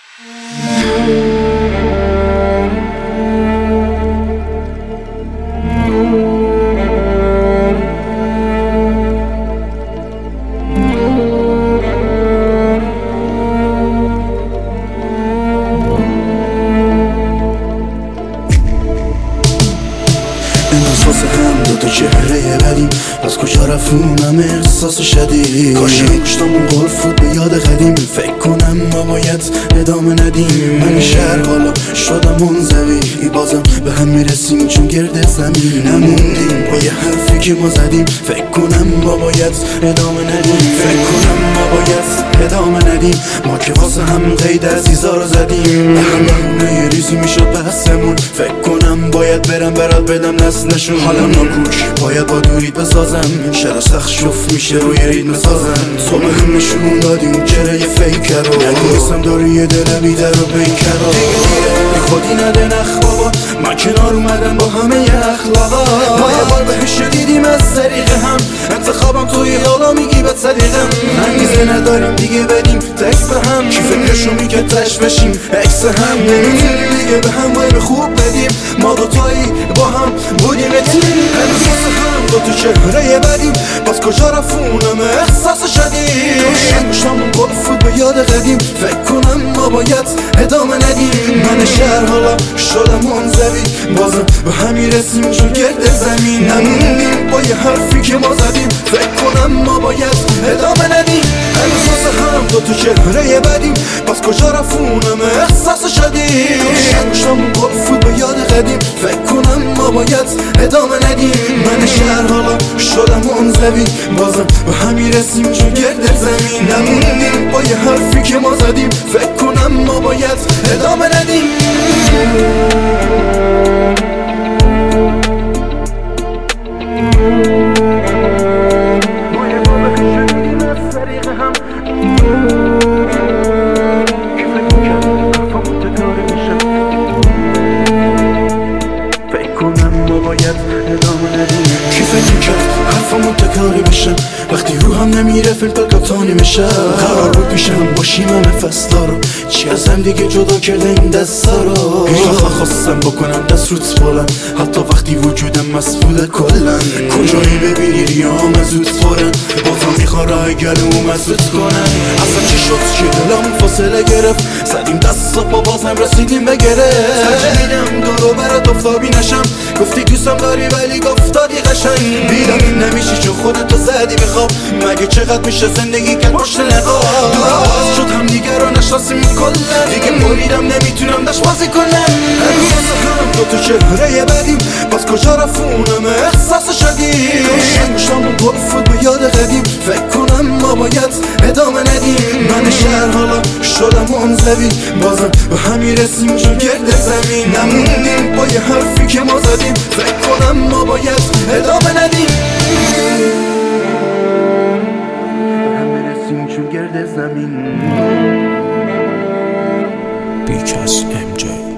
واسه هم دوتا چهره بدیم، از کجا رفتونم احساس شدید. کاش پشتمون قلف بود به یاد قدیم، فکر کنم ما باید ادامه ندیم. من شهر حالا شدم منزوی، بازم به هم میرسیم چون گرد زمین نموندیم. با یه حرفی که ما زدیم، فکر کنم ما باید ادامه ندیم. فکر کنم ما باید ادامه ندیم. ما که واسه هم قید عزیزا رو زدیم، به هم بهونه ریزی میشد بحثمون. فکر کنم باید برم برات بدم نسلشون. حالا ناکوش باید با دورید بسازم، شرا سخت شف میشه روی ریتم سازم. صبح هم نشون دادیم چرا یه فیکر رو نگوستم داری یه دل بیدر و بیکر رو. دیگه خودی نده نخ بابا، من کنار اومدم با همه ی اخلاقا. ما یه بار بهش دیدیم از طریق هم، انتخابم توی حالا میگی به طریقم. انگیزه نداریم دیگه بدیم تکس به هم، کی فکرشو میگه تش بشیم اکس هم. نمیتونیم دیگه به هم باید خوب بدیم، ما دوتایی با هم بودیم تیم. هنوز واسه هم دوتا چهره بدیم، باز کجا رفتونم احساس شدیم. پشتمون گفت بود به یاد قدیم، فکر کنم ما باید ادامه ندیم. من شهر حالا شدم منزوی، بازم به هم میرسیم چون گرد زمین نموندیم. با یه حرفی که ما زدیم، فکر کنم ما باید ادامه ندیم. هنوز واسه هم دوتا چهره بدیم، باز کجا رفتونم احساس شدیم. پشتمون گفت بود به یاد قدیم، فکر کنم ما باید ادامه ندیم. من شهر حالا شدم منزوی، بازم به هم میرسیم چون گرد زمین نموندیم. با یه حرفی که ما زدیم، فکر کنم ما باید ادامه ندیم. کی فکر میکرد حرفمون تکراری بشه، وقتی روحم نمیره فیلتر کتانی میشه. قرار بود پیشم باشیم همه فستا رو، چی از هم دیگه جدا کرده این دستا رو. هیچ وقت خواستم بکنم دست روت بلند، حتی وقتی وجودم مسئول کلن. کجایی ببینی ریام از زود پرن، بازم میخوان راه گلوم از زود کنن. اصلا چی شد که دلم فاصله گرفت، زدیم دست پا بازم رسیدیم به گرفت. ترجیح دورو برات افتابی نشم، گفتی دوستم داری ولی گفتادی قشنگ. بیدم نمیشی چون خودتو زدی به خواب، مگه چقدر میشه زندگی که پشت نقاب. دور باز شد هم دیگه رو نشناسیم کلن، دیگه بریدم نمیتونم داشت بازی کنم. هنوز واسه هم دوتا چهره بدیم، باز کجا رفتونم احساس شدیم. پشتمون گفت بود به یاد قدیم، فکر کنم ما باید ادامه ندیم. من شهر حالا شدم منزوی، بازم به هم میرسیم چون گرد زمین نموندیم. با یه حرفی که ما زدیم، فکر کنم ما باید ادامه ندیم. به هم میرسیم چون گرد زمین. بیکس MJ